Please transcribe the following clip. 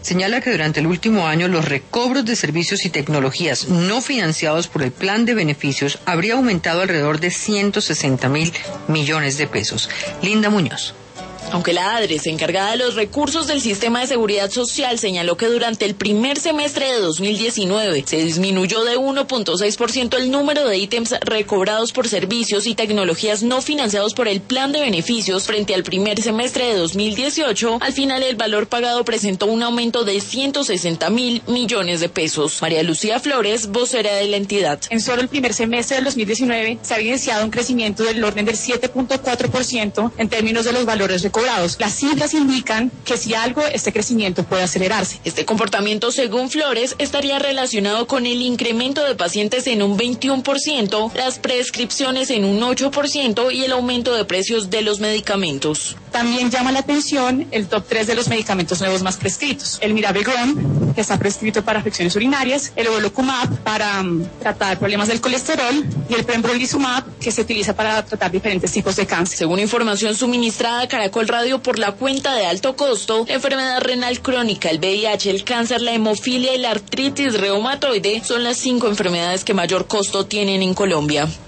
señala que durante el último año los recobros de servicios y tecnologías no financiados por el plan de beneficios habría aumentado alrededor de 160.000 millones de pesos. Linda Muñoz. Aunque la ADRES, encargada de los recursos del sistema de seguridad social, señaló que durante el primer semestre de 2019 se disminuyó de 1.6% el número de ítems recobrados por servicios y tecnologías no financiados por el plan de beneficios frente al primer semestre de 2018, al final el valor pagado presentó un aumento de 160.000 millones de pesos. María Lucía Flores, vocera de la entidad. En solo el primer semestre del 2019 se ha evidenciado un crecimiento del orden del 7.4% en términos de los valores recobrados. Las cifras indican que si algo, este crecimiento puede acelerarse. Este comportamiento, según Flores, estaría relacionado con el incremento de pacientes en un 21%, las prescripciones en un 8% y el aumento de precios de los medicamentos. También llama la atención el top 3 de los medicamentos nuevos más prescritos. El Miravigon, que está prescrito para afecciones urinarias, el Evolocumab para tratar problemas del colesterol y el Pembrolizumab, que se utiliza para tratar diferentes tipos de cáncer. Según información suministrada a Caracol Radio por la cuenta de alto costo, la enfermedad renal crónica, el VIH, el cáncer, la hemofilia y la artritis reumatoide son las 5 enfermedades que mayor costo tienen en Colombia.